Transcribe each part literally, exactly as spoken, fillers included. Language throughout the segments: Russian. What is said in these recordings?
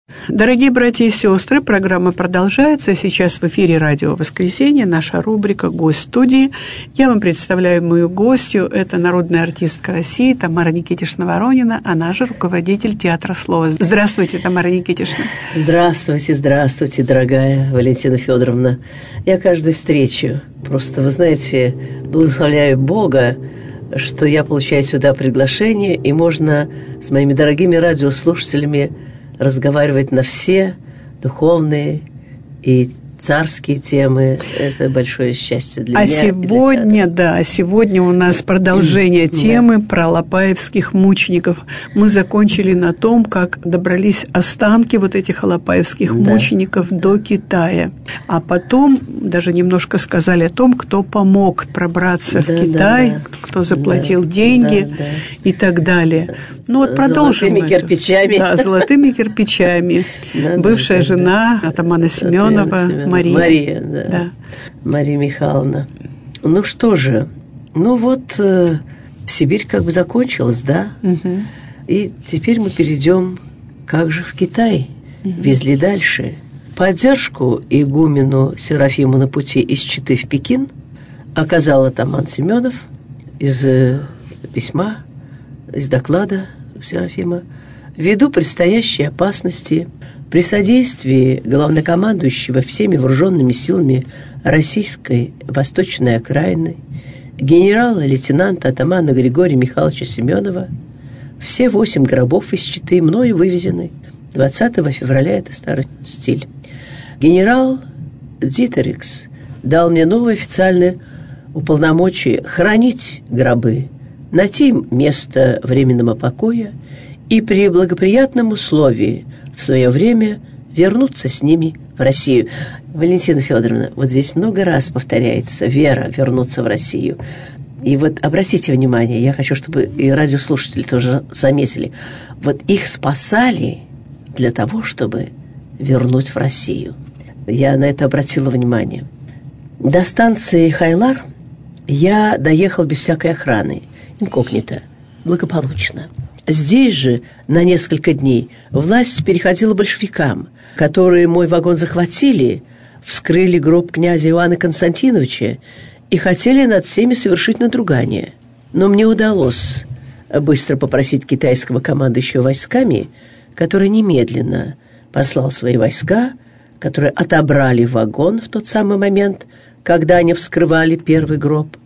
Дорогие братья и сестры, программа продолжается. Сейчас в эфире «Радио Воскресенье», наша рубрика «Гость студии». Я вам представляю мою гостью. Это народная артистка России Тамара Никитишна Воронина, она же руководитель театра слова. Здравствуйте, Тамара Никитишна. Здравствуйте, здравствуйте, дорогая Валентина Федоровна. Я каждой встрече просто, вы знаете, благословляю Бога, что я получаю сюда приглашение, и можно с моими дорогими радиослушателями разговаривать на все духовные и царские темы. Это большое счастье для а меня. Сегодня, да, сегодня у нас продолжение темы да. про алапаевских мучеников. Мы закончили на том, как добрались останки вот этих алапаевских да. мучеников да. до Китая. А потом даже немножко сказали о том, кто помог пробраться да, в Китай, да, да. кто заплатил да, деньги да, да. и так далее. Ну вот продолжим. Золотыми это. кирпичами. Да, золотыми кирпичами. Бывшая жена Атамана Семенова, Мария. Мария, да. да. Мария Михайловна. Ну что же, ну вот э, Сибирь как бы закончилась, да? Угу. И теперь мы перейдем, как же в Китай, угу. везли дальше. Поддержку игумену Серафиму на пути из Читы в Пекин оказал атаман Семенов из э, письма, из доклада Серафима. Ввиду предстоящей опасности при содействии главнокомандующего всеми вооруженными силами Российской Восточной окраины генерала-лейтенанта атамана Григория Михайловича Семенова все восемь гробов из Читы мною вывезены двадцатого февраля, это старый стиль. Генерал Дитерикс дал мне новое официальное уполномочие хранить гробы, найти место временного покоя и при благоприятном условии в свое время вернуться с ними в Россию. Валентина Федоровна, вот здесь много раз повторяется вера вернуться в Россию. И вот обратите внимание, я хочу, чтобы и радиослушатели тоже заметили, вот их спасали для того, чтобы вернуть в Россию. Я на это обратила внимание. До станции Хайлар я доехал без всякой охраны, инкогнито, благополучно. Здесь же на несколько дней власть переходила большевикам, которые мой вагон захватили, вскрыли гроб князя Иоанна Константиновича и хотели над всеми совершить надругание. Но мне удалось быстро попросить китайского командующего войсками, который немедленно послал свои войска, которые отобрали вагон в тот самый момент, когда они вскрывали первый гроб.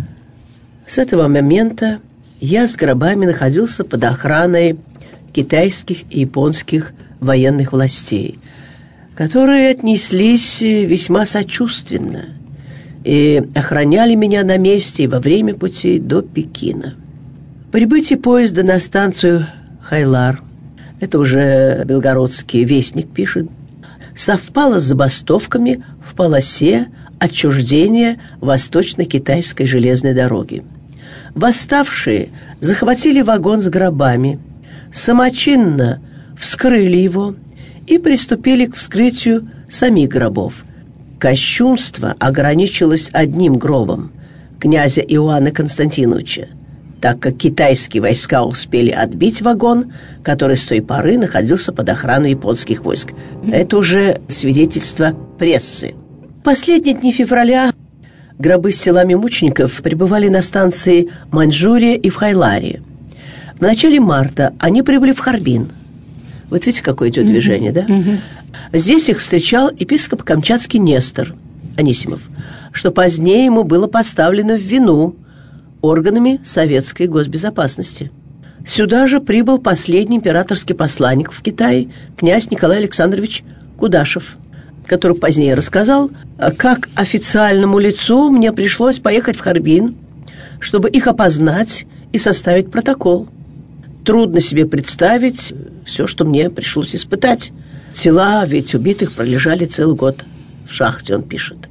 С этого момента я с гробами находился под охраной китайских и японских военных властей, которые отнеслись весьма сочувственно и охраняли меня на месте и во время пути до Пекина. Прибытие поезда на станцию Хайлар, это уже Белгородский вестник пишет, совпало с забастовками в полосе отчуждения Восточно-Китайской железной дороги. Восставшие захватили вагон с гробами, самочинно вскрыли его и приступили к вскрытию самих гробов. Кощунство ограничилось одним гробом князя Иоанна Константиновича, так как китайские войска успели отбить вагон, который с той поры находился под охраной японских войск. Это уже свидетельство прессы. В последние дни февраля гробы с телами мучеников прибывали на станции Маньчжурия и в Хайларе. В начале марта они прибыли в Харбин. Вот видите, какое идет движение, да? Здесь их встречал епископ Камчатский Нестор Анисимов, что позднее ему было поставлено в вину органами советской госбезопасности. Сюда же прибыл последний императорский посланник в Китае, князь Николай Александрович Кудашев, который позднее рассказал, как официальному лицу мне пришлось поехать в Харбин, чтобы их опознать и составить протокол. Трудно себе представить все, что мне пришлось испытать. Тела ведь убитых пролежали целый год в шахте, он пишет.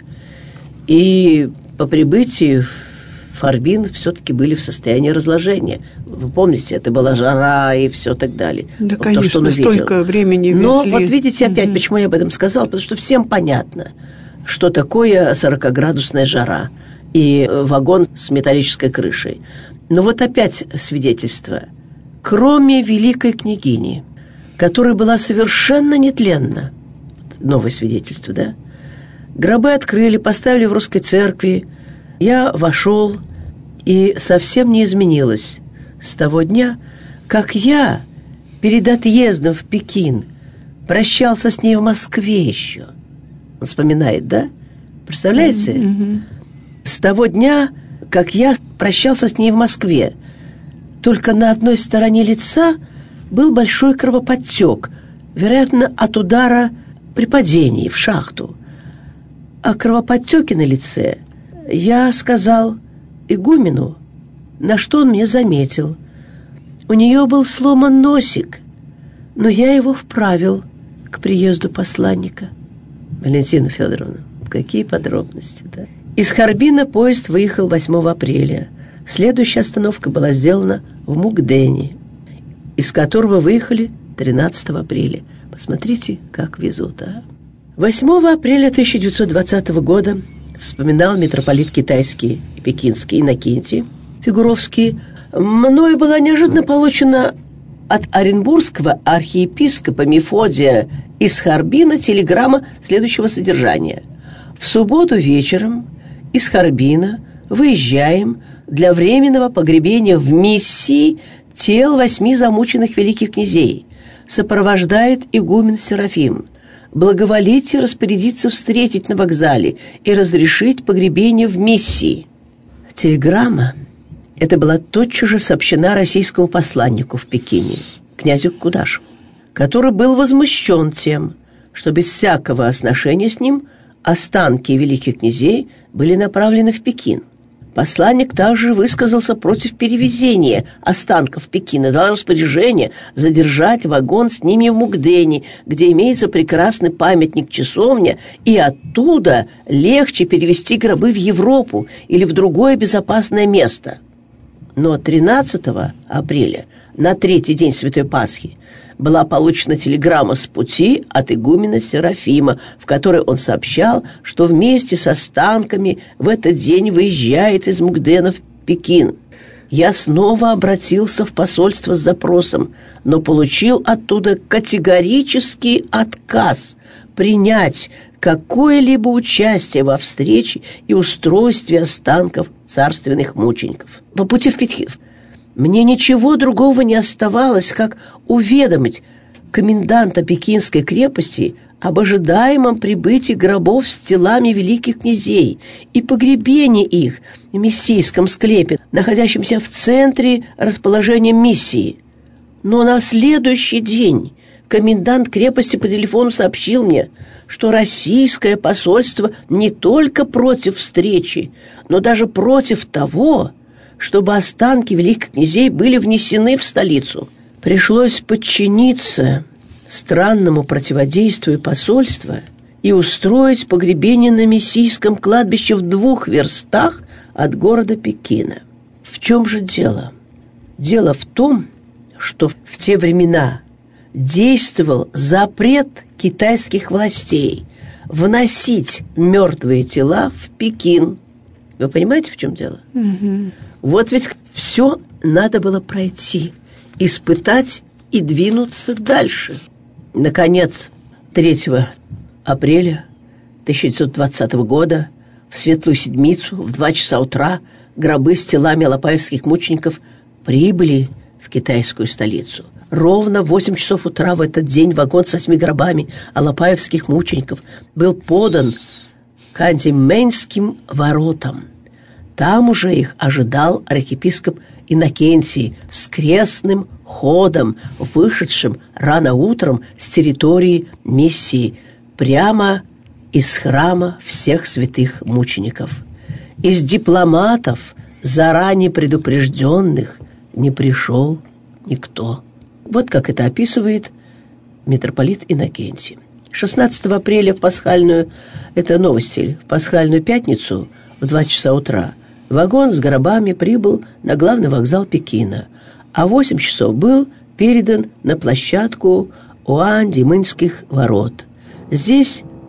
И по прибытии в Харбин все-таки были в состоянии разложения. Вы помните, это была жара и все так далее. Да, вот конечно, то, что он столько увидел. времени везли. Но вот видите опять, угу. почему я об этом сказала, потому что всем понятно, что такое сорокаградусная жара и вагон с металлической крышей. Но вот опять свидетельство. Кроме великой княгини, которая была совершенно нетленна. Новое свидетельство, да? Гробы открыли, поставили в русской церкви. Я вошел, и совсем не изменилось с того дня, как я перед отъездом в Пекин прощался с ней в Москве еще. Он вспоминает, да? Представляете? Mm-hmm. С того дня, как я прощался с ней в Москве, только на одной стороне лица был большой кровоподтек, вероятно, от удара при падении в шахту. О кровоподтеке на лице я сказал игумену, на что он мне заметил. У нее был сломан носик, но я его вправил к приезду посланника. Валентина Федоровна, какие подробности, да? Из Харбина поезд выехал восьмого апреля. Следующая остановка была сделана в Мукдене, из которого выехали тринадцатого апреля. Посмотрите, как везут, а? восьмого апреля тысяча девятьсот двадцатого года вспоминал митрополит китайский и пекинский Иннокентий Фигуровский: мною была неожиданно получена от оренбургского архиепископа Мефодия из Харбина телеграмма следующего содержания: в субботу вечером из Харбина выезжаем для временного погребения в Миссии тел восьми замученных великих князей. Сопровождает игумен Серафим. Благоволите распорядиться встретить на вокзале и разрешить погребение в Миссии. Телеграмма эта была тотчас же сообщена российскому посланнику в Пекине, князю Кудашеву, который был возмущен тем, что без всякого сношения с ним останки великих князей были направлены в Пекин. Посланник также высказался против перевезения останков Пекина, дал распоряжение задержать вагон с ними в Мукдене, где имеется прекрасный памятник-часовня, и оттуда легче перевезти гробы в Европу или в другое безопасное место. Но тринадцатого апреля, на третий день Святой Пасхи, была получена телеграмма с пути от игумена Серафима, в которой он сообщал, что вместе с останками в этот день выезжает из Мукдена в Пекин. Я снова обратился в посольство с запросом, но получил оттуда категорический отказ принять какое-либо участие во встрече и устройстве останков царственных мучеников. По пути в Пекин мне ничего другого не оставалось, как уведомить коменданта Пекинской крепости об ожидаемом прибытии гробов с телами великих князей и погребении их в Миссийском склепе, находящемся в центре расположения миссии. Но на следующий день комендант крепости по телефону сообщил мне, что российское посольство не только против встречи, но даже против того, чтобы останки великих князей были внесены в столицу. Пришлось подчиниться странному противодействию посольства и устроить погребение на Миссийском кладбище в двух верстах от города Пекина. В чем же дело? Дело в том, что в те времена действовал запрет китайских властей вносить мертвые тела в Пекин. Вы понимаете, в чем дело? Mm-hmm. Вот ведь все надо было пройти, испытать и двинуться дальше. Наконец, третьего апреля тысяча девятьсот двадцатого года в Светлую Седмицу в два часа утра гробы с телами алапаевских мучеников прибыли в китайскую столицу. Ровно в восемь часов утра в этот день вагон с восьми гробами алапаевских мучеников был подан к Андименским воротам. Там уже их ожидал архиепископ Иннокентий с крестным ходом, вышедшим рано утром с территории миссии, прямо из храма всех святых мучеников. Из дипломатов, заранее предупрежденных, не пришел никто. Вот как это описывает митрополит Иннокентий. шестнадцатого апреля в пасхальную, это новости, в пасхальную пятницу в два часа утра вагон с гробами прибыл на главный вокзал Пекина, а в восемь часов был передан на площадку у Андимынских ворот. Здесь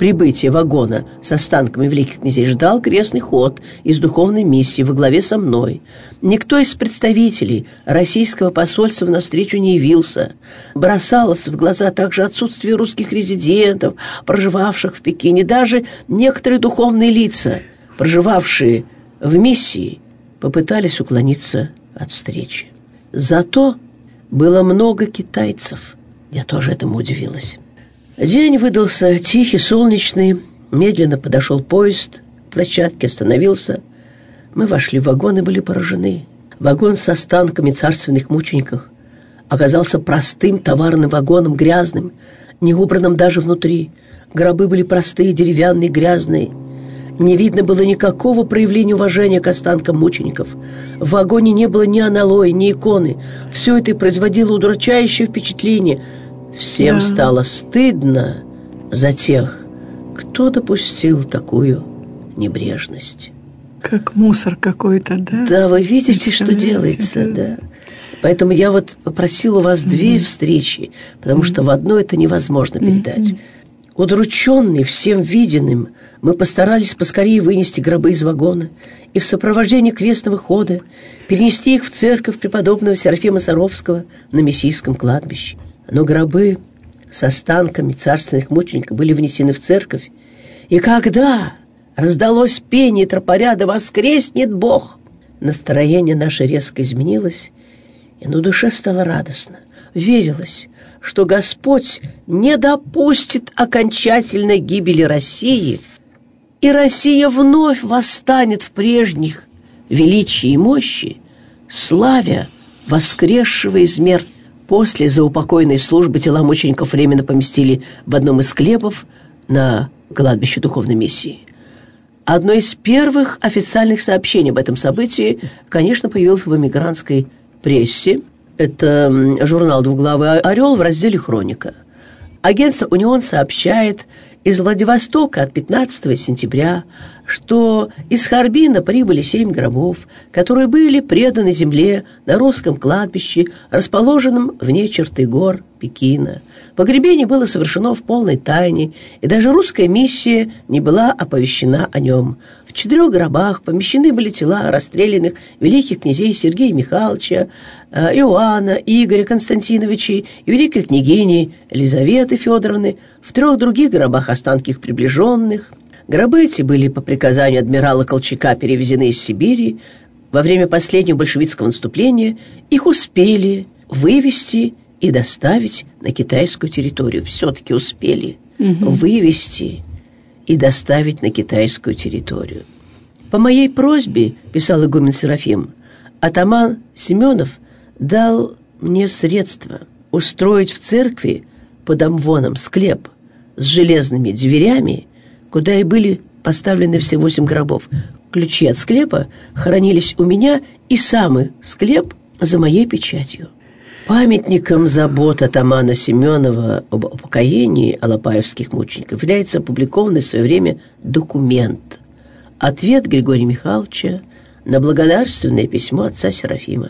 прибытия вагона с останками великих князей ждал крестный ход из духовной миссии во главе со мной. Никто из представителей российского посольства навстречу не явился. Бросалось в глаза также отсутствие русских резидентов, проживавших в Пекине. Даже некоторые духовные лица, проживавшие в миссии, попытались уклониться от встречи. Зато было много китайцев. Я тоже этому удивилась. День выдался тихий, солнечный. Медленно подошел поезд, к площадке остановился. Мы вошли в вагон и были поражены. Вагон с останками царственных мучеников оказался простым товарным вагоном, грязным, не убранным даже внутри. Гробы были простые, деревянные, грязные. Не видно было никакого проявления уважения к останкам мучеников. В вагоне не было ни аналоя, ни иконы. Все это производило удручающее впечатление. Всем да. стало стыдно за тех, кто допустил такую небрежность. Как мусор какой-то, да? Да, вы видите, что делается, да. Поэтому я вот попросила у вас mm-hmm. две встречи, потому mm-hmm. что в одной это невозможно передать. Mm-hmm. Удрученный всем виденным, мы постарались поскорее вынести гробы из вагона и в сопровождении крестного хода перенести их в церковь преподобного Серафима Саровского на Мессийском кладбище. Но гробы с останками царственных мучеников были внесены в церковь, и когда раздалось пение тропаря «Да воскреснет Бог!», настроение наше резко изменилось, и на душе стало радостно. Верилось, что Господь не допустит окончательной гибели России, и Россия вновь восстанет в прежних величии и мощи, славя воскресшего из мертвых. После заупокойной службы тела мучеников временно поместили в одном из склепов на кладбище духовной миссии. Одно из первых официальных сообщений об этом событии, конечно, появилось в эмигрантской прессе. Это журнал «Двуглавый орел» в разделе «Хроника». Агентство «Унион» сообщает из Владивостока от пятнадцатого сентября, что из Харбина прибыли семь гробов, которые были преданы земле на русском кладбище, расположенном вне черты гор Пекина. Погребение было совершено в полной тайне, и даже русская миссия не была оповещена о нем. В четырех гробах помещены были тела расстрелянных великих князей Сергея Михайловича, Иоанна, Игоря Константиновича и великой княгини Елизаветы Федоровны. В трех других гробах останки их приближенных. Гробы эти были по приказанию адмирала Колчака перевезены из Сибири. Во время последнего большевистского наступления их успели вывести и доставить на китайскую территорию. Все-таки успели угу. вывести и доставить на китайскую территорию. По моей просьбе, писал игумен Серафим, атаман Семенов дал мне средства устроить в церкви под амвоном склеп с железными дверями, куда и были поставлены все восемь гробов. Ключи от склепа хранились у меня, и самый склеп за моей печатью. Памятником забот атамана Семенова об упокоении алапаевских мучеников является опубликованный в свое время документ «Ответ Григория Михайловича на благодарственное письмо отца Серафима».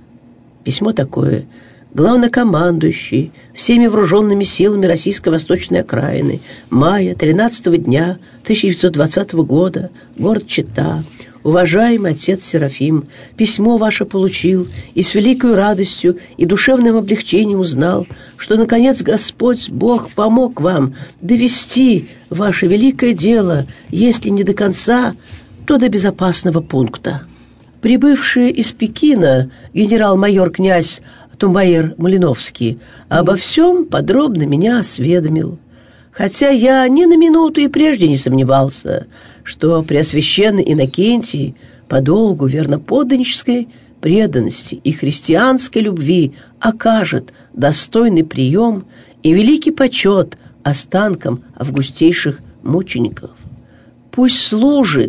Письмо такое: главнокомандующий всеми вооруженными силами Российской Восточной окраины, мая тринадцатого дня тысяча девятьсот двадцатого года, город Чита. Уважаемый отец Серафим, письмо ваше получил и с великой радостью и душевным облегчением узнал, что, наконец, Господь Бог помог вам довести ваше великое дело, если не до конца, то до безопасного пункта. Прибывший из Пекина генерал-майор князь Тумбаир Малиновский обо всем подробно меня осведомил, хотя я ни на минуту и прежде не сомневался, что Преосвященный Иннокентий по долгу верноподданнической преданности и христианской любви окажет достойный прием и великий почет останкам августейших мучеников. Пусть служит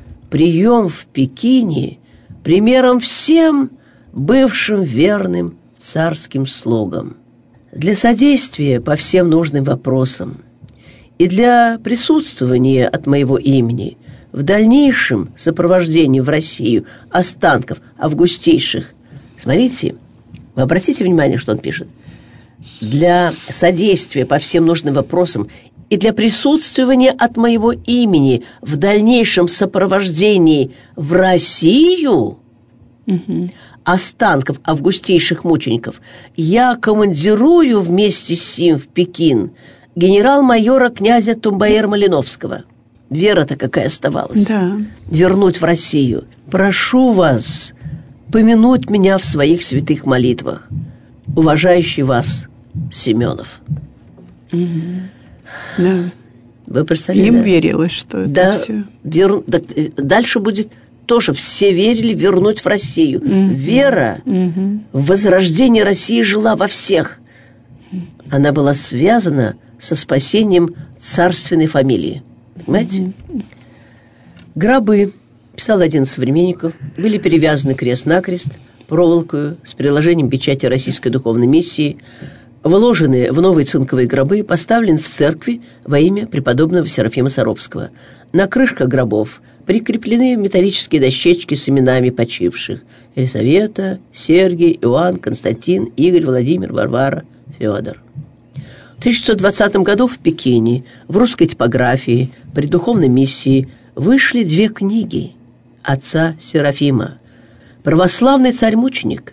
прием в Пекине примером всем бывшим верным царским слугам. Для содействия по всем нужным вопросам и для присутствования от моего имени в дальнейшем сопровождении в Россию останков августейших. Смотрите, вы обратите внимание, что он пишет. Для содействия по всем нужным вопросам и для присутствования от моего имени в дальнейшем сопровождении в Россию угу. останков августейших мучеников я командирую вместе с ним в Пекин генерал-майора князя Тумбаэр-Малиновского. Вера-то какая оставалась. Да. Вернуть в Россию. Прошу вас помянуть меня в своих святых молитвах. Уважающий вас Семенов. Угу. Да. Вы представляете? Им да? верилось, что это да, все. Вер... Дальше будет тоже все верили вернуть в Россию. Угу. Вера угу. в возрождение России жила во всех. Она была связана со спасением царственной фамилии. Понимаете? Угу. Гробы, писал один из современников, были перевязаны крест-накрест проволокою с приложением печати Российской духовной миссии, вложенные в новые цинковые гробы, поставлены в церкви во имя преподобного Серафима Саровского. На крышках гробов прикреплены металлические дощечки с именами почивших: Елизавета, Сергий, Иоанн, Константин, Игорь, Владимир, Варвара, Федор. В тысяча девятьсот двадцатом году в Пекине в русской типографии при духовной миссии вышли две книги отца Серафима: «Православный царь-мученик»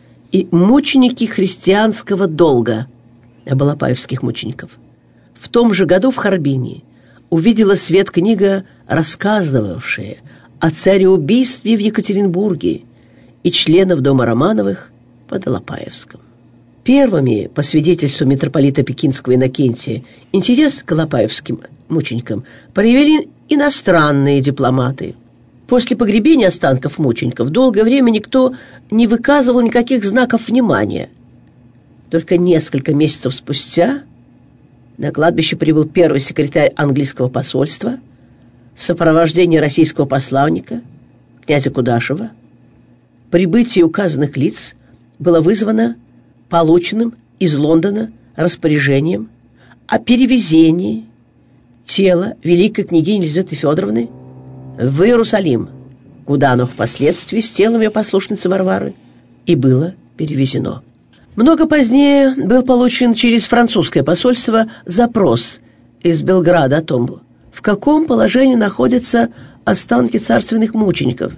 и «Мученики христианского долга» об алапаевских мучеников. В том же году в Харбине увидела свет книга, рассказывавшая о цареубийстве в Екатеринбурге и членов дома Романовых под Алапаевском. Первыми, по свидетельству митрополита Пекинского Иннокентия, интерес к алапаевским мученикам проявили иностранные дипломаты. После погребения останков мучеников долгое время никто не выказывал никаких знаков внимания. Только несколько месяцев спустя на кладбище прибыл первый секретарь английского посольства в сопровождении российского посланника, князя Кудашева. Прибытие указанных лиц было вызвано полученным из Лондона распоряжением о перевезении тела великой княгини Елизаветы Федоровны в Иерусалим, куда оно впоследствии с телом ее послушницы Варвары и было перевезено. Много позднее был получен через французское посольство запрос из Белграда о том, в каком положении находятся останки царственных мучеников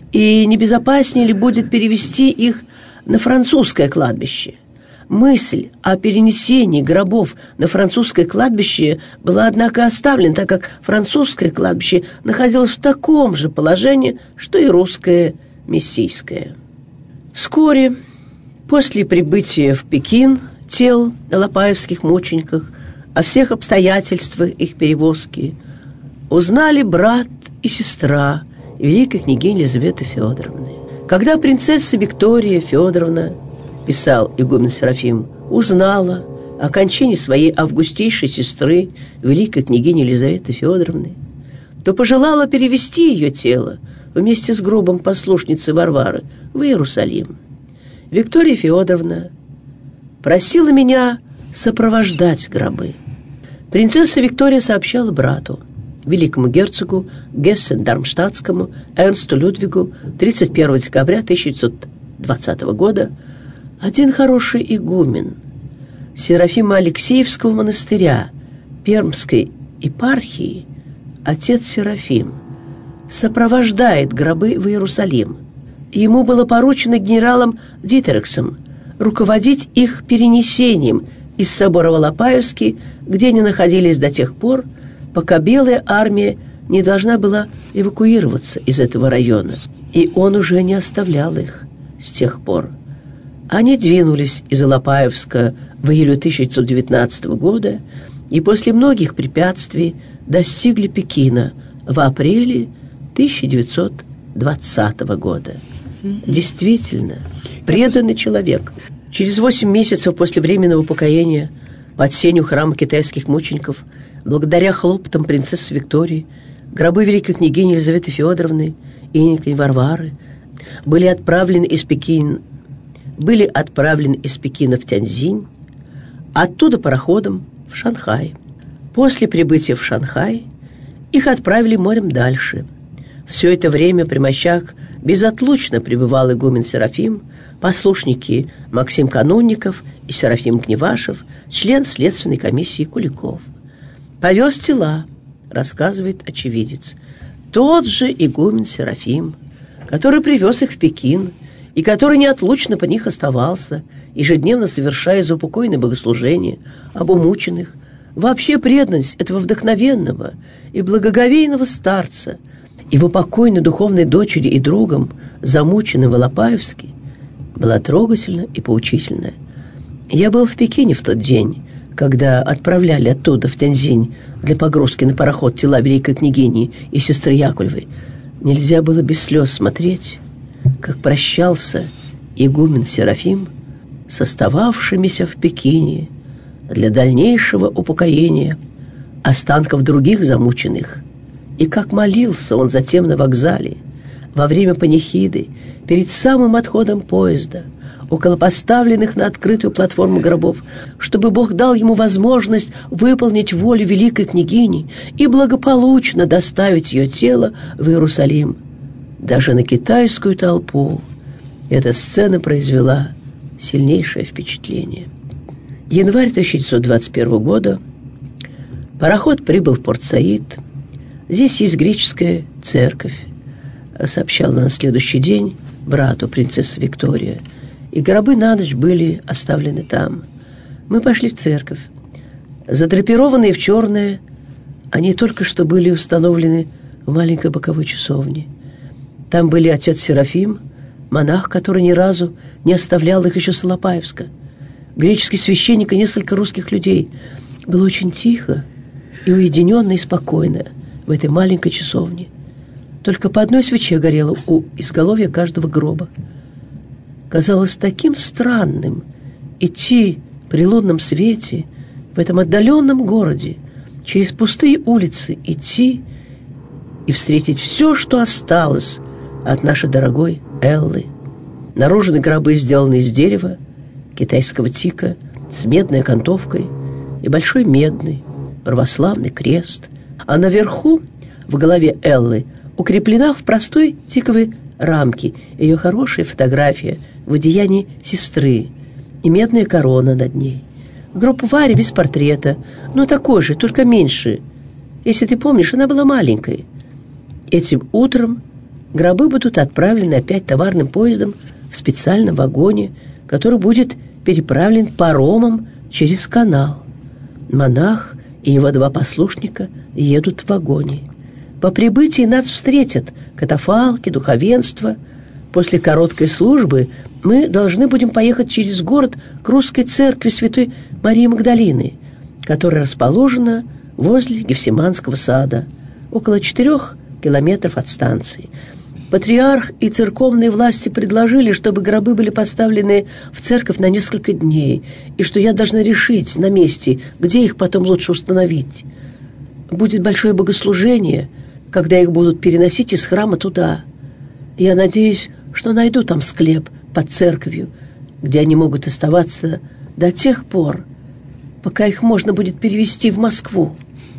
и не безопаснее ли будет перевести их на французское кладбище. Мысль о перенесении гробов на французское кладбище была, однако, оставлена, так как французское кладбище находилось в таком же положении, что и русское мессийское. Вскоре после прибытия в Пекин тел алапаевских мучеников, о всех обстоятельствах их перевозки узнали брат и сестра великой княгини Елизаветы Федоровны. Когда принцесса Виктория Федоровна, писал игумен Серафим, узнала о кончине своей августейшей сестры, великой княгини Елизаветы Федоровны, то пожелала перевести ее тело вместе с гробом послушницы Варвары в Иерусалим. Виктория Федоровна просила меня сопровождать гробы. Принцесса Виктория сообщала брату, великому герцогу Гессен-Дармштадтскому Эрнсту Людвигу тридцать первого декабря тысяча девятьсот двадцатого года: один хороший игумен Серафима Алексеевского монастыря Пермской епархии, отец Серафим, сопровождает гробы в Иерусалим. Ему было поручено генералом Дитерексом руководить их перенесением из собора в Алапаевский, где они находились до тех пор, пока Белая армия не должна была эвакуироваться из этого района, и он уже не оставлял их с тех пор. Они двинулись из Алапаевска в июле тысяча девятьсот девятнадцатого года и после многих препятствий достигли Пекина в апреле тысяча девятьсот двадцатого года. Действительно, преданный человек. Через восемь месяцев после временного покаяния под сенью храма китайских мучеников, благодаря хлопотам принцессы Виктории, гробы великой княгини Елизаветы Федоровны и инокини Варвары были отправлены из Пекина, были отправлены из Пекина в Тяньцзинь, оттуда пароходом в Шанхай. После прибытия в Шанхай их отправили морем дальше. Все это время при мощах безотлучно пребывал игумен Серафим, послушники Максим Канунников и Серафим Кневашев, член следственной комиссии Куликов. повез тела, рассказывает очевидец. Тот же игумен Серафим, который привез их в Пекин и который неотлучно по них оставался, ежедневно совершая заупокойное богослужение об умученных. Вообще преданность этого вдохновенного и благоговейного старца, его покойной духовной дочери и другом, замученным в Алапаевске, была трогательна и поучительна. Я был в Пекине в тот день, когда отправляли оттуда в Тяньзинь для погрузки на пароход тела великой княгини и сестры Яковлевой. Нельзя было без слез смотреть, как прощался игумен Серафим с остававшимися в Пекине для дальнейшего упокоения останков других замученных, и как молился он затем на вокзале, во время панихиды, перед самым отходом поезда, около поставленных на открытую платформу гробов, чтобы Бог дал ему возможность выполнить волю великой княгини и благополучно доставить ее тело в Иерусалим. Даже на китайскую толпу эта сцена произвела сильнейшее впечатление. Январь тысяча девятьсот двадцать первого года. Пароход прибыл в Порт-Саид. Здесь есть греческая церковь, сообщала на следующий день брату принцесса Виктория, и гробы на ночь были оставлены там. Мы пошли в церковь. Задрапированные в черное, они только что были установлены в маленькой боковой часовне. Там были отец Серафим, монах, который ни разу не оставлял их еще с Алапаевска, греческий священник и несколько русских людей. Было очень тихо и уединенно и спокойно в этой маленькой часовне. Только по одной свече горело у изголовья каждого гроба. Казалось таким странным идти при лунном свете в этом отдаленном городе, через пустые улицы идти и встретить все, что осталось от нашей дорогой Эллы. Наружные гробы сделаны из дерева, китайского тика, с медной окантовкой и большой медный православный крест, а наверху, в голове Эллы, укреплена в простой тиковой рамке ее хорошая фотография в одеянии сестры и медная корона над ней. Гроб Вари без портрета, но такой же, только меньше. Если ты помнишь, она была маленькой. Этим утром гробы будут отправлены опять товарным поездом в специальном вагоне, который будет переправлен паромом через канал. Монах и его два послушника едут в вагоне. По прибытии нас встретят катафалки, духовенство. После короткой службы мы должны будем поехать через город к русской церкви Святой Марии Магдалины, которая расположена возле Гефсиманского сада, около четырех километров от станции. Патриарх и церковные власти предложили, чтобы гробы были поставлены в церковь на несколько дней, и что я должна решить на месте, где их потом лучше установить. Будет большое богослужение, когда их будут переносить из храма туда. Я надеюсь, что найду там склеп под церковью, где они могут оставаться до тех пор, пока их можно будет перевезти в Москву.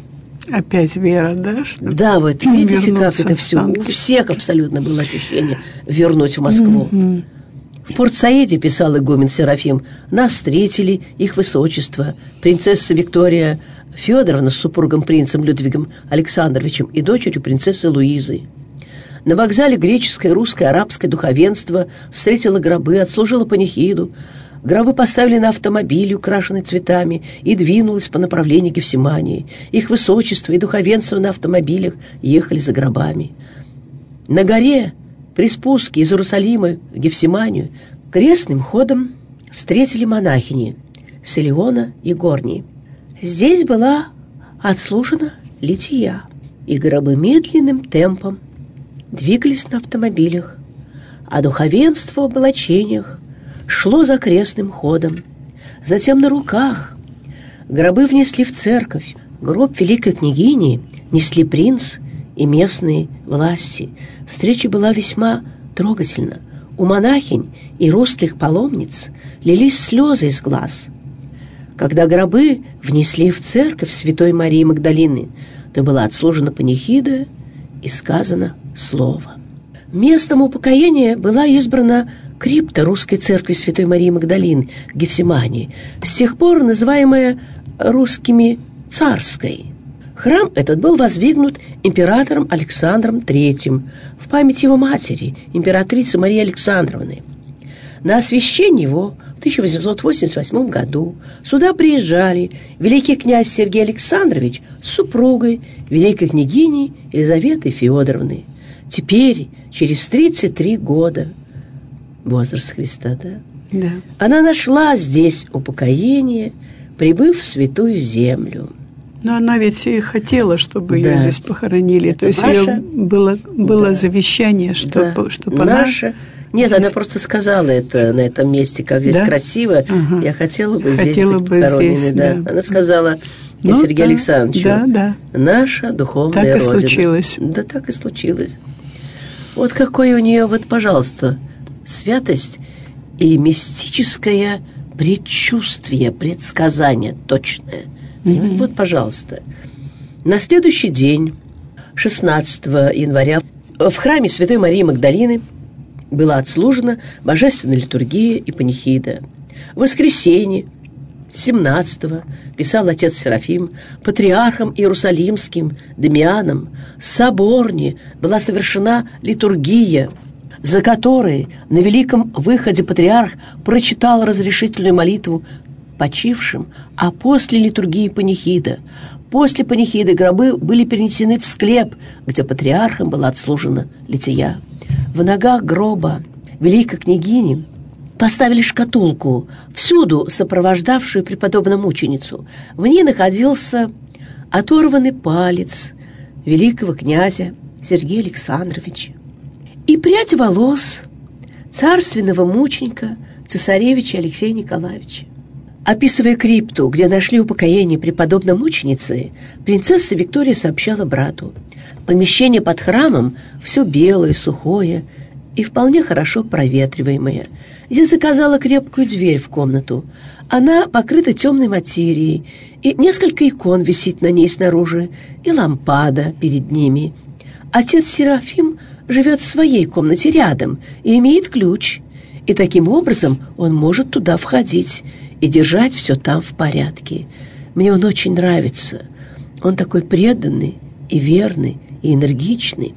Опять вера, да? Что да, вот видите, как это все. У всех абсолютно было ощущение вернуть в Москву. Mm-hmm. В Порт-Саиде, писал игумен Серафим, нас встретили их высочество, принцесса Виктория Федоровна с супругом принцем Людвигом Александровичем и дочерью принцессы Луизы. На вокзале греческое, русское, арабское духовенство встретило гробы, отслужило панихиду. Гробы поставили на автомобили, украшенные цветами, и двинулось по направлению Гефсимании. Их высочество и духовенство на автомобилях ехали за гробами. На горе, при спуске из Иерусалима в Гефсиманию, крестным ходом встретили монахини Селиона и Горнии. Здесь была отслужена лития, и гробы медленным темпом двигались на автомобилях, а духовенство в облачениях шло за крестным ходом. Затем на руках гробы внесли в церковь. Гроб великой княгини несли принц и местные власти. Встреча была весьма трогательна. У монахинь и русских паломниц лились слезы из глаз. Когда гробы внесли в церковь Святой Марии Магдалины, то была отслужена панихида и сказано слово. Местом упокоения была избрана крипта русской церкви Святой Марии Магдалины в Гефсимании, с тех пор называемая русскими царской. Храм этот был воздвигнут императором Александром третьим в память его матери, императрицы Марии Александровны. На освящение его в тысяча восемьсот восемьдесят восьмом году сюда приезжали великий князь Сергей Александрович с супругой, великой княгиней Елизаветой Федоровной. Теперь, через тридцать три года, возраст Христа, да? Да. Она нашла здесь упокоение, прибыв в святую землю. Но она ведь и хотела, чтобы Да. ее здесь похоронили. Это То есть ваша? ее было, было Да. завещание, чтобы, Да. чтобы она... Наша... Нет, здесь- она просто сказала это на этом месте, как здесь Да? красиво. Ага. Я хотела бы здесь Хотела быть бы похороненной. здесь, да. да. Она сказала Ну, Сергею да, Александровичу, да, да. наша духовная Так и родина. случилось. Да, так и случилось. Вот какое у нее, вот, пожалуйста, святость и мистическое предчувствие, предсказание точное. Мгм. Вот, пожалуйста. На следующий день, шестнадцатого января, в храме Святой Марии Магдалины была отслужена божественная литургия и панихида. В воскресенье, семнадцатого, писал отец Серафим, патриархом Иерусалимским Дамианом соборне была совершена литургия, за которой на великом выходе патриарх прочитал разрешительную молитву почившим, а после литургии панихида. После панихиды гробы были перенесены в склеп, где патриархом была отслужена лития. В ногах гроба великой княгини поставили шкатулку, всюду сопровождавшую преподобную мученицу. В ней находился оторванный палец великого князя Сергея Александровича и прядь волос царственного мученика цесаревича Алексея Николаевича. Описывая крипту, где нашли упокоение преподобной мученицы, принцесса Виктория сообщала брату: помещение под храмом все белое, сухое и вполне хорошо проветриваемое. Я заказала крепкую дверь в комнату. Она покрыта темной материей, и несколько икон висит на ней снаружи, и лампада перед ними. Отец Серафим живет в своей комнате рядом и имеет ключ, и таким образом он может туда входить и держать все там в порядке. Мне он очень нравится. Он такой преданный и верный, и энергичный.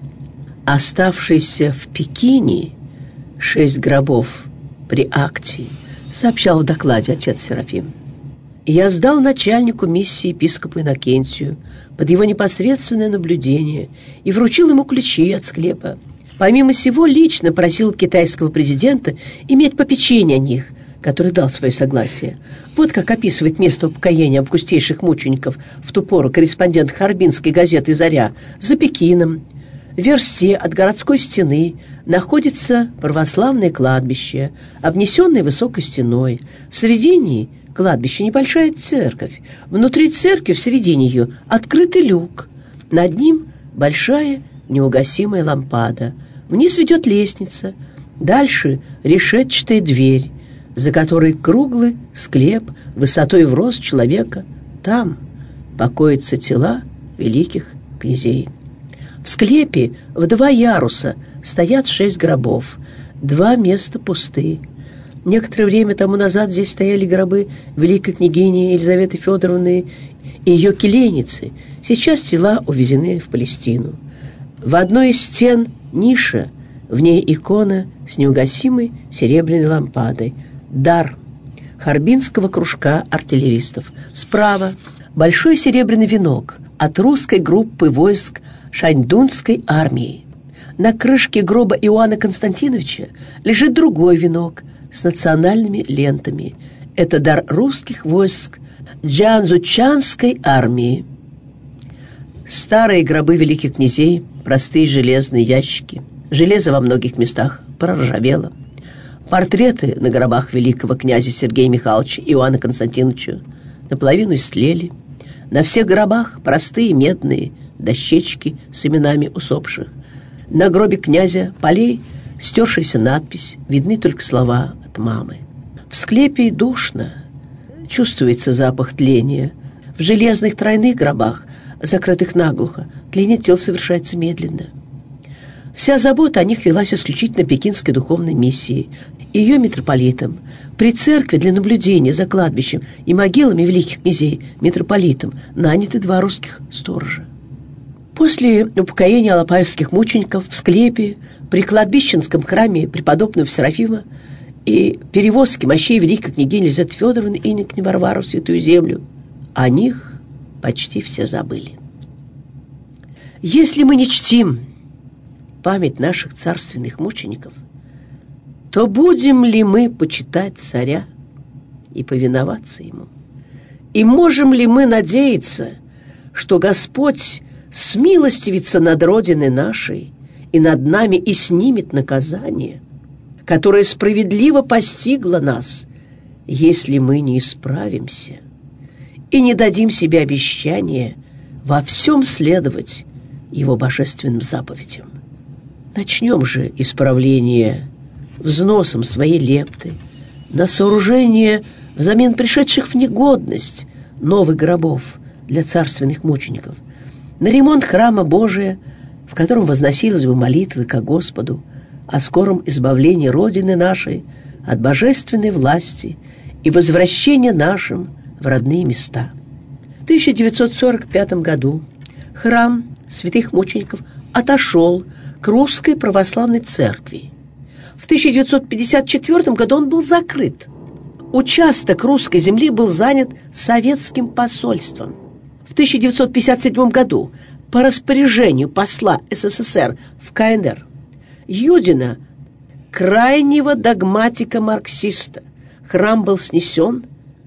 Оставшийся в Пекине шесть гробов при акции, сообщал в докладе отец Серафим. Я сдал начальнику миссии епископу Иннокентию под его непосредственное наблюдение и вручил ему ключи от склепа. Помимо сего, лично просил китайского президента иметь попечение о них, который дал свое согласие. Вот как описывает место упокоения августейших мучеников в ту пору корреспондент харбинской газеты «Заря». За Пекином, в версте от городской стены, находится православное кладбище, обнесенное высокой стеной. В середине кладбища небольшая церковь. Внутри церкви, в середине ее, открытый люк. Над ним большая неугасимая лампада. Вниз ведет лестница. Дальше решетчатая дверь, за которой круглый склеп высотой в рост человека. Там покоятся тела великих князей. В склепе в два яруса стоят шесть гробов. Два места пусты. Некоторое время тому назад здесь стояли гробы великой княгини Елизаветы Федоровны и ее келейницы. Сейчас тела увезены в Палестину. В одной из стен ниша, в ней икона с неугасимой серебряной лампадой. Дар харбинского кружка артиллеристов. Справа большой серебряный венок от русской группы войск Шаньдунской армии. На крышке гроба Иоанна Константиновича лежит другой венок с национальными лентами. Это дар русских войск Джанзучанской армии. Старые гробы великих князей, простые железные ящики. Железо во многих местах проржавело. Портреты на гробах великого князя Сергея Михайловича и Иоанна Константиновича наполовину истлели. На всех гробах простые медные дощечки с именами усопших. На гробе князя Полей стершаяся надпись, видны только слова от мамы. В склепе душно, чувствуется запах тления. В железных тройных гробах, закрытых наглухо, тление тел совершается медленно. Вся забота о них велась исключительно пекинской духовной миссией. и ее митрополитом. При церкви для наблюдения за кладбищем и могилами великих князей митрополитом наняты два русских сторожа. После упокоения алапаевских мучеников в склепе при кладбищенском храме преподобного Серафима и перевозки мощей великой княгини Елизаветы Федоровны и инокини Варвары в Святую Землю о них почти все забыли. Если мы не чтим память наших царственных мучеников, то будем ли мы почитать царя и повиноваться ему? И можем ли мы надеяться, что Господь смилостивится над Родиной нашей и над нами и снимет наказание, которое справедливо постигло нас, если мы не исправимся и не дадим себе обещания во всем следовать Его божественным заповедям? Начнем же исправление взносом своей лепты на сооружение взамен пришедших в негодность новых гробов для царственных мучеников, на ремонт храма Божия, в котором возносились бы молитвы ко Господу о скором избавлении Родины нашей от божественной власти и возвращении нашим в родные места. В тысяча девятьсот сорок пятом году храм святых мучеников отошел к Русской Православной Церкви. В тысяча девятьсот пятьдесят четвёртом году он был закрыт. Участок русской земли был занят советским посольством. В тысяча девятьсот пятьдесят седьмом году по распоряжению посла СССР в КНР Юдина, крайнего догматика-марксиста, храм был снесен,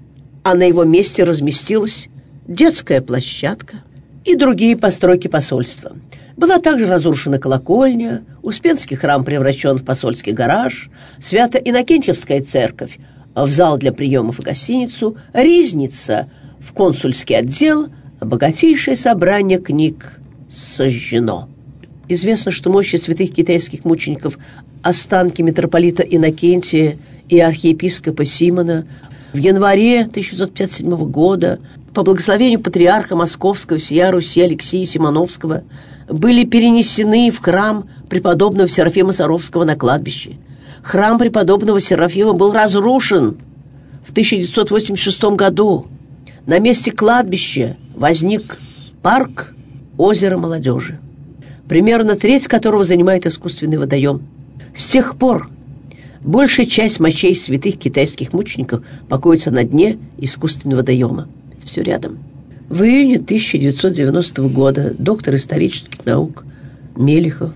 а на его месте разместилась детская площадка и другие постройки посольства. Была также разрушена колокольня, Успенский храм превращен в посольский гараж, Свято-Иннокентьевская церковь в зал для приемов и гостиницу, Ризница в консульский отдел, а богатейшее собрание книг сожжено. Известно, что мощи святых китайских мучеников, останки митрополита Иннокентия и архиепископа Симона в январе тысяча девятьсот пятьдесят седьмого года по благословению патриарха Московского всея Руси Алексия Симоновского были перенесены в храм преподобного Серафима Саровского на кладбище. Храм преподобного Серафима был разрушен в тысяча девятьсот восемьдесят шестом году. На месте кладбища возник парк озера молодежи, примерно треть которого занимает искусственный водоем. С тех пор большая часть мощей святых китайских мучеников покоится на дне искусственного водоема. Это все рядом. В июне тысяча девятьсот девяностого года доктор исторических наук Мелихов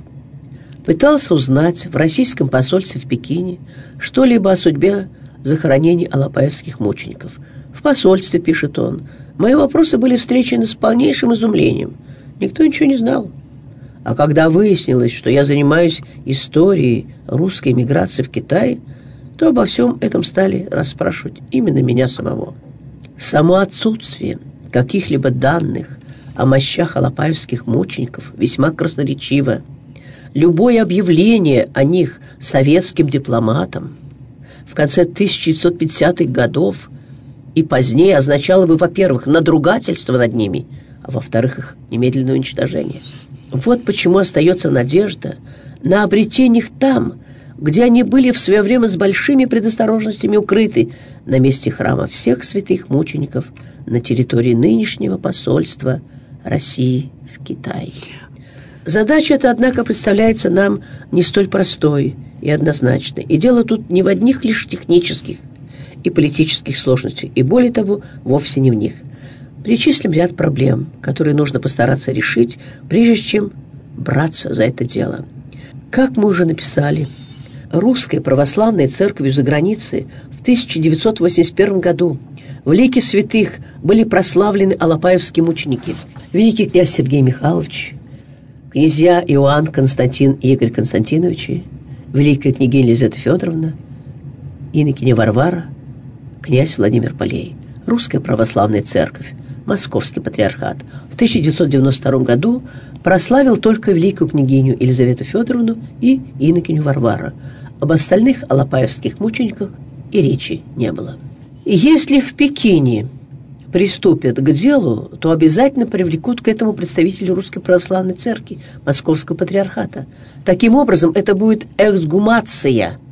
пытался узнать в российском посольстве в Пекине что-либо о судьбе захоронений алапаевских мучеников. В посольстве, пишет он, мои вопросы были встречены с полнейшим изумлением. Никто ничего не знал. А когда выяснилось, что я занимаюсь историей русской эмиграции в Китай, то обо всем этом стали расспрашивать именно меня самого. Само отсутствие каких-либо данных о мощах алапаевских мучеников весьма красноречиво. Любое объявление о них советским дипломатам в конце тысяча девятьсот пятидесятых годов и позднее означало бы, во-первых, надругательство над ними, а во-вторых, их немедленное уничтожение. Вот почему остается надежда на обретение их там, где они были в свое время с большими предосторожностями укрыты, на месте храма всех святых мучеников на территории нынешнего посольства России в Китае. Задача эта, однако, представляется нам не столь простой и однозначной. И дело тут не в одних лишь технических и политических сложностях, и более того, вовсе не в них. Перечислим ряд проблем, которые нужно постараться решить, прежде чем браться за это дело. Как мы уже написали, Русской Православной Церковью за границей в тысяча девятьсот восемьдесят первом году в лике святых были прославлены алапаевские мученики. Великий князь Сергей Михайлович, князья Иоанн, Константин и Игорь Константиновичи, великая княгиня Елизавета Федоровна, инокиня Варвара, князь Владимир Полей. Русская Православная Церковь, Московский Патриархат в тысяча девятьсот девяносто втором году прославил только великую княгиню Елизавету Федоровну и инокиню Варвару. Об остальных алапаевских мучениках и речи не было. И если в Пекине приступят к делу, то обязательно привлекут к этому представителей Русской Православной Церкви, Московского Патриархата. Таким образом, это будет эксгумация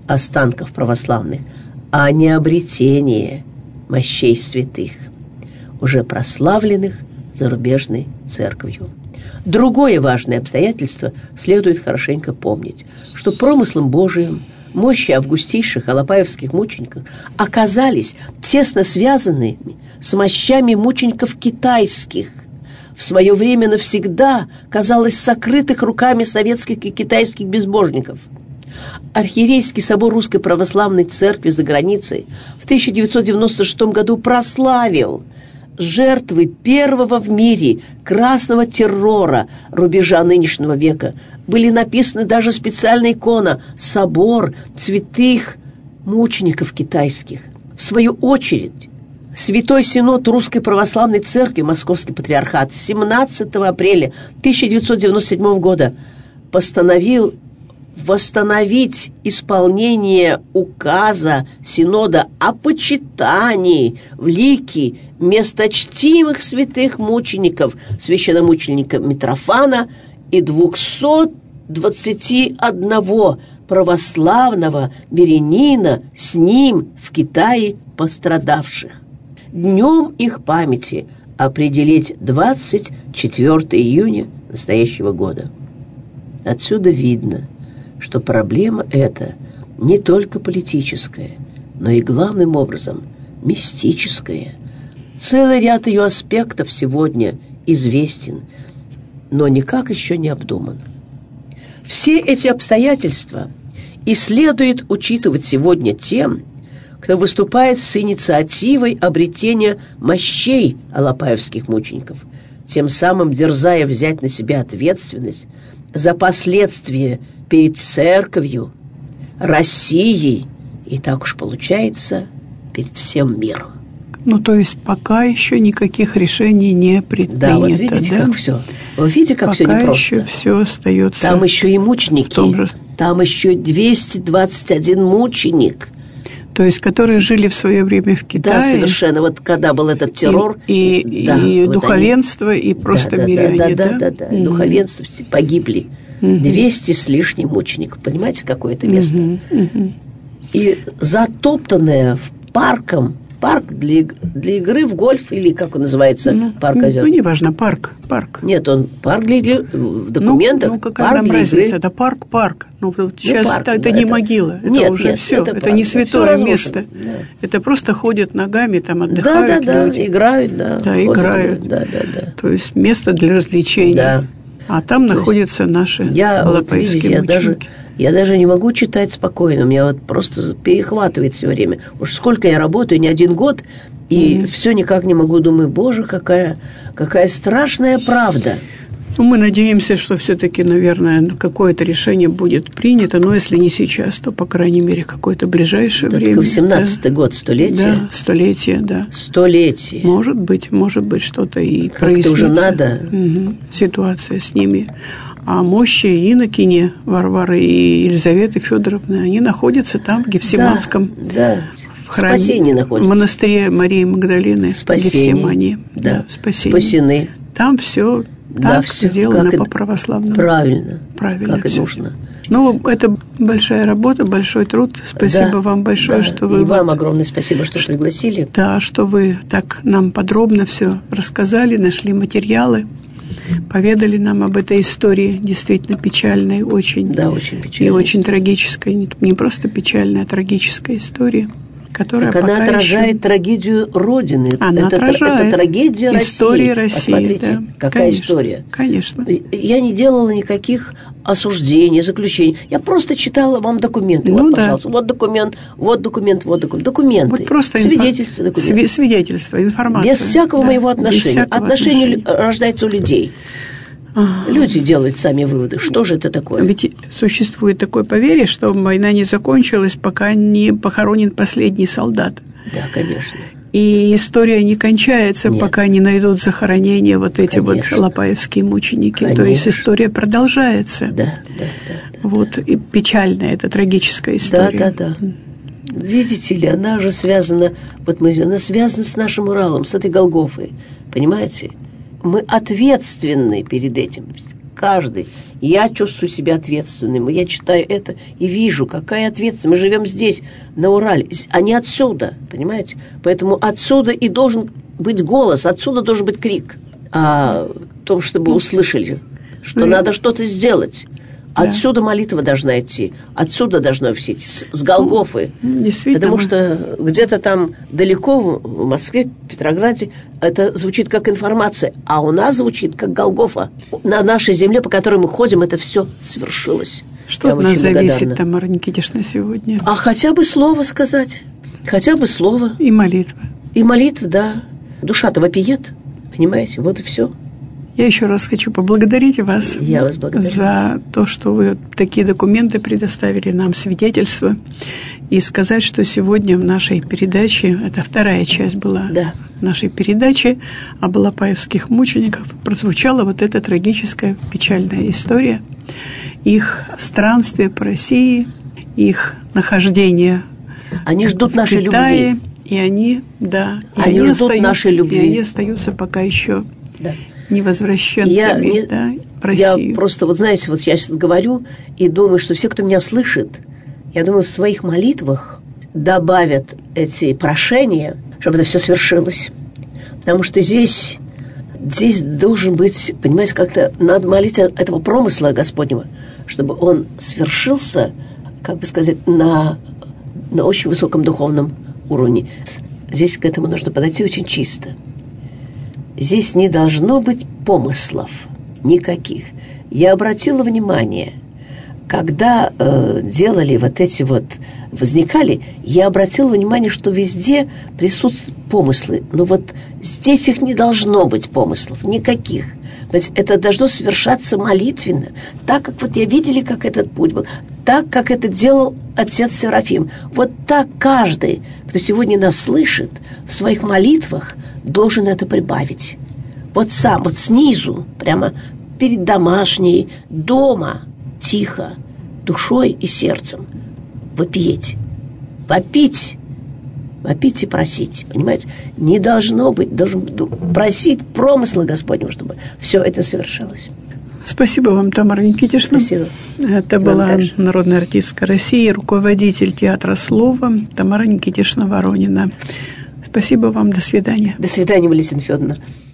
останков православных, а не обретение мощей святых, уже прославленных зарубежной церковью. Другое важное обстоятельство следует хорошенько помнить, что промыслом Божиим мощи августейших алапаевских мучеников оказались тесно связаны с мощами мучеников китайских, в свое время навсегда, казалось, сокрытых руками советских и китайских безбожников. Архиерейский собор Русской Православной Церкви за границей в тысяча девятьсот девяносто шестом году прославил жертвы первого в мире красного террора рубежа нынешнего века. Были написаны даже специальная икона «Собор святых мучеников китайских». В свою очередь, Святой Синод Русской Православной Церкви, Московский Патриархат, семнадцатого апреля тысяча девятьсот девяносто седьмого года постановил восстановить исполнение указа Синода о почитании в лике месточтимых святых мучеников, священномученика Митрофана и двухсот двадцати одного православного мирянина с ним в Китае пострадавших. Днем их памяти определить двадцать четвёртого июня настоящего года. Отсюда видно, что проблема эта не только политическая, но и главным образом мистическая. Целый ряд ее аспектов сегодня известен, но никак еще не обдуман. Все эти обстоятельства и следует учитывать сегодня тем, кто выступает с инициативой обретения мощей алапаевских мучеников, тем самым дерзая взять на себя ответственность за последствия перед церковью, Россией и, так уж получается, перед всем миром. Ну, то есть пока еще никаких решений не предпринято. Да, вот видите, да? Как все. Вы видите, как пока все непросто. Еще все остается. Там еще и мученики. Же... Там еще двести двадцать один мученик. То есть, которые жили в свое время в Китае. Да, совершенно. Вот когда был этот террор. И, и, да, и вот духовенство, они... и просто да, миряне, да? Да, да, да, да. Mm-hmm. Духовенство погибли. Mm-hmm. двести с лишним мучеников. Понимаете, какое это место? Mm-hmm. Mm-hmm. И затоптанное в парком, парк для, для игры в гольф, или как он называется, ну, парк озер. Ну, неважно, парк, парк. Нет, он парк для игры, в документах. Ну, ну какая нам разница, это парк, парк. Ну, сейчас ну, парк, это, это не это... могила, это нет, уже нет, все, это, это не святое место. Да. Это просто ходят ногами, там отдыхают да, да, люди. Да, играют, да. Да, ходят, играют. Да, да, да. То есть место для развлечений. Да. А там То находятся наши алапаевские вот, мученики. Я даже не могу читать спокойно, меня вот просто перехватывает все время. Уж сколько я работаю, не один год, и mm-hmm. все никак не могу, думаю, боже, какая, какая страшная правда. Ну, мы надеемся, что все-таки, наверное, какое-то решение будет принято, но если не сейчас, то, по крайней мере, какое-то ближайшее это время. восемнадцатый да. год, столетие? Да, столетие, да. Столетие. Может быть, может быть, что-то и как-то прояснится. уже надо. Угу. Ситуация с ними. А мощи инокини Варвары и Елизаветы Федоровны, они находятся там, в Гефсиманском. Да, да. В храме, спасении находятся. В монастыре Марии Магдалины. В Гефсимании. Да, да, спасении. Спасены. Там все да, так все сделано как по-православному. Правильно. Правильно. Как и нужно. Ну, это большая работа, большой труд. Спасибо да, вам большое, да. что вы... И вам огромное спасибо, что пригласили. Да, что вы так нам подробно все рассказали, нашли материалы, поведали нам об этой истории, действительно печальной, очень... Да, очень печальной. И очень трагической. Не просто печальная, а трагическая история. Которая так она отражает еще... трагедию Родины. Она это, отражает. Это трагедия История России. России. Посмотрите, Да. какая конечно, история. Конечно. Я не делала никаких осуждений, заключений. Я просто читала вам документы. Ну, вот, да. пожалуйста, вот документ, вот документ, вот документ. Документы. Вот просто свидетельства, инфо... документы. Свидетельства, информация. Без всякого да. моего отношения. Без всякого Отношение отношения. рождается у людей. Люди делают сами выводы. Что же это такое? Ведь существует такое поверье, что война не закончилась, пока не похоронен последний солдат. Да, конечно. И история не кончается, Нет. пока не найдут захоронения вот эти конечно. Вот алапаевские мученики. Конечно. То есть история продолжается. Да, да, да. да вот да. И печальная эта трагическая история. Да, да, да. Видите ли, она же связана, вот мы, она связана с нашим Уралом, с этой Голгофой. Понимаете? Мы ответственны перед этим. каждый. Я чувствую себя ответственным. Я читаю это и вижу, какая ответственность. Мы живем здесь, на Урале, а не отсюда, понимаете? Поэтому отсюда и должен быть голос, отсюда должен быть крик о том, чтобы услышали, что mm. надо что-то сделать. Отсюда да. молитва должна идти, отсюда должно все идти, с, с Голгофы. Потому что где-то там далеко, в Москве, в Петрограде, это звучит как информация, а у нас звучит как Голгофа. На нашей земле, по которой мы ходим, это все свершилось. Что от нас зависит, Тамара Никитишна, сегодня? А хотя бы слово сказать, хотя бы слово. И молитва. И молитва, да. Душа-то вопиет, понимаете, вот и все. Я еще раз хочу поблагодарить вас, Я вас благодарю. За то, что вы такие документы предоставили нам, свидетельства, и сказать, что сегодня в нашей передаче, это вторая часть была да. нашей передачи об алапаевских мучениках, прозвучала вот эта трагическая, печальная история, их странствие по России, их нахождение они ждут в нашей Китае, любви. И они, да, и они, они ждут нашей любви. И они остаются пока еще... Да. невозвращенцами я не, да, в Россию. Я просто, вот знаете, вот я сейчас говорю и думаю, что все, кто меня слышит, я думаю, в своих молитвах добавят эти прошения, чтобы это все свершилось. Потому что здесь, здесь должен быть, понимаете, как-то надо молить этого промысла Господнего, чтобы он свершился, как бы сказать, на, на очень высоком духовном уровне. Здесь к этому нужно подойти очень чисто. Здесь не должно быть помыслов никаких. Я обратила внимание, когда э, делали вот эти вот, возникали, я обратила внимание, что везде присутствуют помыслы. Но вот здесь их не должно быть помыслов, никаких. Ведь это должно совершаться молитвенно, так как вот я видели, как этот путь был, так, как это делал отец Серафим. Вот так каждый, кто сегодня нас слышит, в своих молитвах должен это прибавить. Вот сам, вот снизу, прямо перед домашней, дома, тихо, душой и сердцем вопиеть, вопить, вопить и просить, понимаете? Не должно быть, должен просить промысла Господнего, чтобы все это совершилось. Спасибо вам, Тамара Никитишна. Спасибо. Это вам была также. Народная артистка России, руководитель театра слова Тамара Никитишна Воронина. Спасибо вам, до свидания. До свидания, Валентина Федоровна.